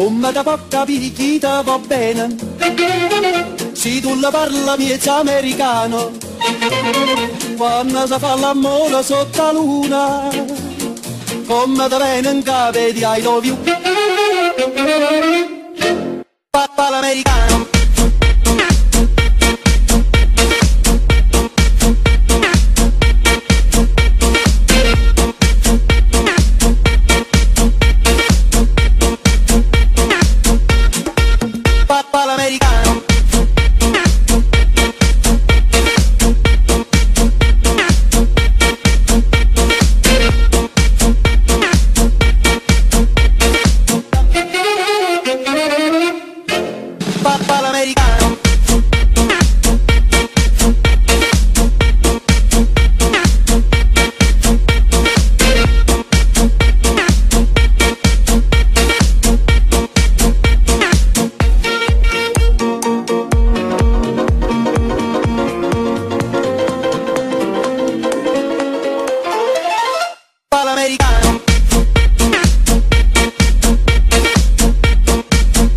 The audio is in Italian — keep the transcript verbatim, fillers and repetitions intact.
Come da può capire chi te va bene, se tu la parla miezza americano, quando si fa l'amore sotto la luna, come te viene in capo di I love you. Papà l'americano.